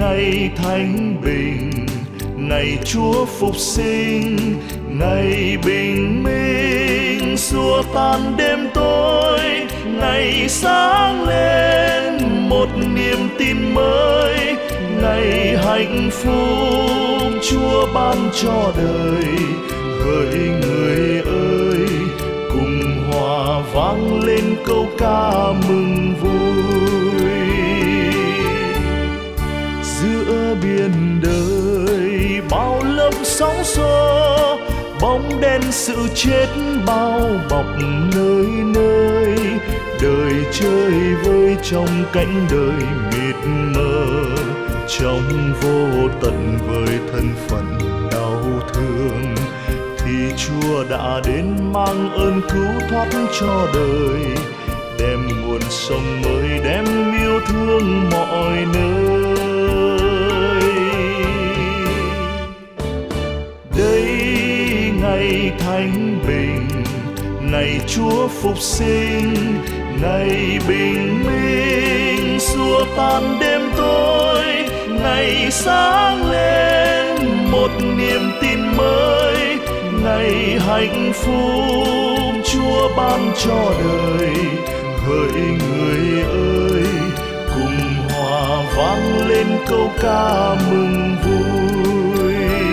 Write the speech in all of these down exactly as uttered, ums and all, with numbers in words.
ngày thánh bình, ngày Chúa phục sinh, ngày bình minh xua tan đêm tối, ngày sáng lên một niềm tin mới, ngày hạnh phúc Chúa ban cho đời. Hỡi người ơi, cùng hòa vang lên câu ca mừng vui. Giữa biển đời bao lớp sóng xô, bóng đen sự chết bao bọc nơi nơi, đời chơi vơi trong cánh đời mịt mờ, trong vô tận với thân phận đau thương, thì Chúa đã đến mang ơn cứu thoát cho đời, đem nguồn sống mới, đem yêu thương mọi nơi. Đây ngày thánh bình, ngày Chúa phục sinh, ngày bình minh xua tan đêm tối, ngày sáng lên một niềm tin mới, ngày hạnh phúc Chúa ban cho đời. Hỡi người ơi, cùng hòa vang lên câu ca mừng vui.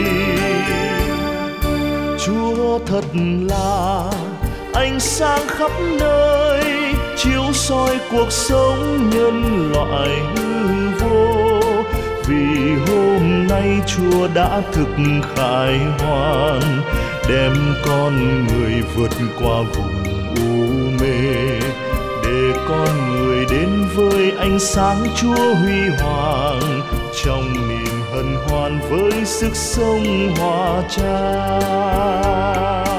Chúa thật là ánh sáng khắp nơi, chiếu soi cuộc sống nhân loại hư vô. Vì hôm nay Chúa đã thực khải hoàn, đem con người vượt qua vùng u mê, để con người đến với ánh sáng Chúa huy hoàng, trong niềm hân hoan với sức sống hòa tràn.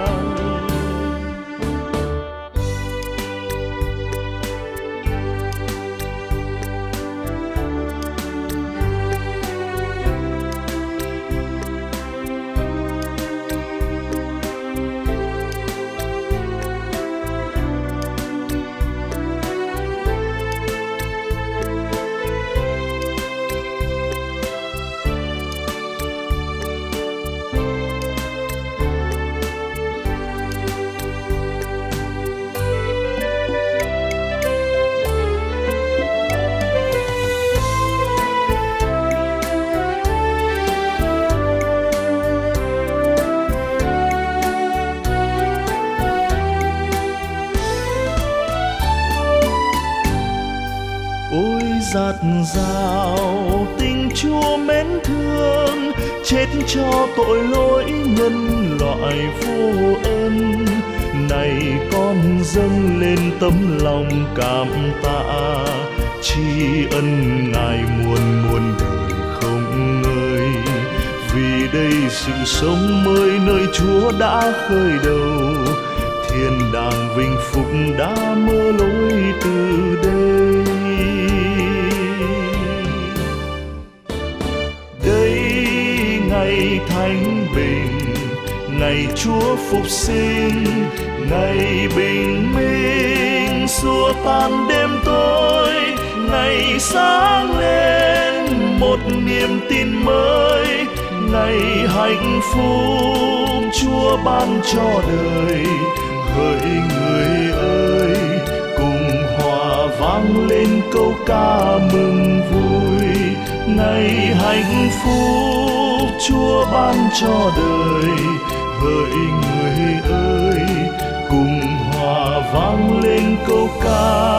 Dạt dào tình Chúa mến thương, chết cho tội lỗi nhân loại vô ơn. Này con dâng lên tấm lòng cảm tạ, tri ân Ngài muôn muôn đời không ngơi. Vì đây sự sống mới nơi Chúa đã khơi đầu, thiên đàng vinh phúc đã mơ lối từ đây. Ngày thánh bình, ngày Chúa phục sinh, ngày bình minh xua tan đêm tối, ngày sáng lên một niềm tin mới, ngày hạnh phúc Chúa ban cho đời. Hỡi người ơi, cùng hòa vang lên câu ca mừng vui, ngày hạnh phúc Chúa ban cho đời. Hỡi người ơi, cùng hòa vang lên câu ca